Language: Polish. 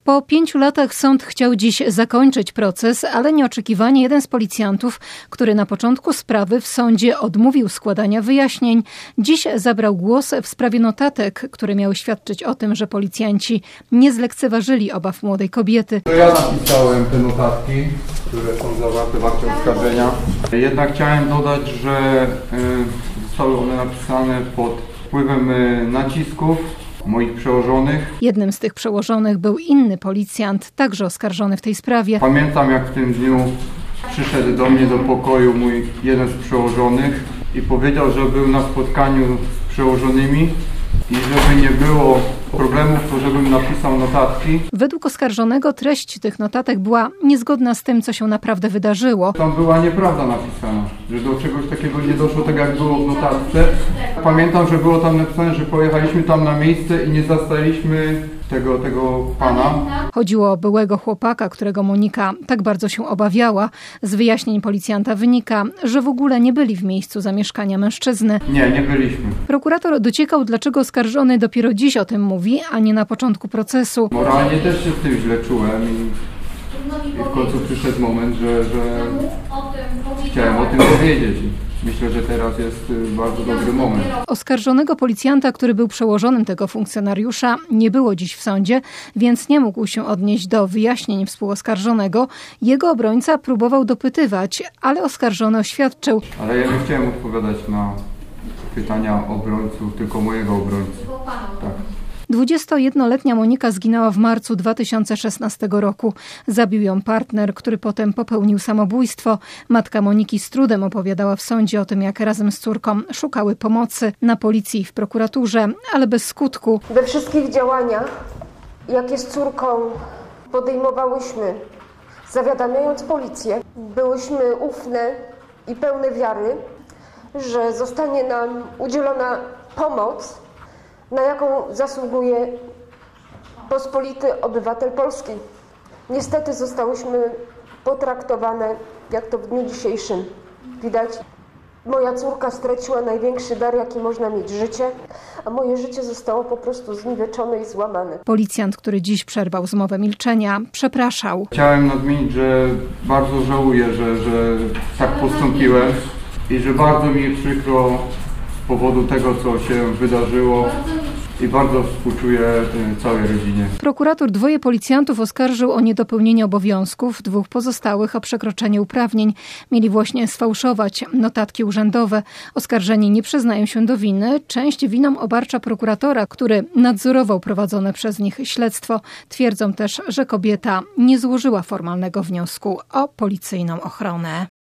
Po 5 latach sąd chciał dziś zakończyć proces, ale nieoczekiwanie jeden z policjantów, który na początku sprawy w sądzie odmówił składania wyjaśnień, dziś zabrał głos w sprawie notatek, które miały świadczyć o tym, że policjanci nie zlekceważyli obaw młodej kobiety. To ja napisałem te notatki, które są zawarte w akcie oskarżenia. Jednak chciałem dodać, że zostały one napisane pod wpływem nacisków moich przełożonych. Jednym z tych przełożonych był inny policjant, także oskarżony w tej sprawie. Pamiętam, jak w tym dniu przyszedł do mnie do pokoju mój jeden z przełożonych i powiedział, że był na spotkaniu z przełożonymi i żeby nie było problemów, to żebym napisał notatki. Według oskarżonego treść tych notatek była niezgodna z tym, co się naprawdę wydarzyło. Tam była nieprawda napisana, że do czegoś takiego nie doszło, tak jak było w notatce. Pamiętam, że było tam napisane, że pojechaliśmy tam na miejsce i nie zastaliśmy tego pana. Chodziło o byłego chłopaka, którego Monika tak bardzo się obawiała. Z wyjaśnień policjanta wynika, że w ogóle nie byli w miejscu zamieszkania mężczyzny. Nie byliśmy. Prokurator dociekał, dlaczego oskarżony dopiero dziś o tym mówi, a nie na początku procesu. Moralnie też się z tym źle czułem i w końcu przyszedł moment, że chciałem o tym powiedzieć. Myślę, że teraz jest bardzo dobry moment. Oskarżonego policjanta, który był przełożonym tego funkcjonariusza, nie było dziś w sądzie, więc nie mógł się odnieść do wyjaśnień współoskarżonego. Jego obrońca próbował dopytywać, ale oskarżony oświadczył. Ale ja nie chciałem odpowiadać na pytania obrońców, tylko mojego obrońcy. Tak. 21-letnia Monika zginęła w marcu 2016 roku. Zabił ją partner, który potem popełnił samobójstwo. Matka Moniki z trudem opowiadała w sądzie o tym, jak razem z córką szukały pomocy na policji i w prokuraturze, ale bez skutku. We wszystkich działaniach, jakie z córką podejmowałyśmy, zawiadamiając policję, byłyśmy ufne i pełne wiary, że zostanie nam udzielona pomoc, na jaką zasługuje pospolity obywatel Polski. Niestety zostałyśmy potraktowane, jak to w dniu dzisiejszym widać. Moja córka straciła największy dar, jaki można mieć, życie, a moje życie zostało po prostu zniweczone i złamane. Policjant, który dziś przerwał zmowę milczenia, przepraszał. Chciałem nadmienić, że bardzo żałuję, że tak postąpiłem i że bardzo mi przykro z powodu tego, co się wydarzyło i bardzo współczuję całej rodzinie. Prokurator 2 policjantów oskarżył o niedopełnienie obowiązków, 2 pozostałych o przekroczenie uprawnień. Mieli właśnie sfałszować notatki urzędowe. Oskarżeni nie przyznają się do winy. Część winą obarcza prokuratora, który nadzorował prowadzone przez nich śledztwo. Twierdzą też, że kobieta nie złożyła formalnego wniosku o policyjną ochronę.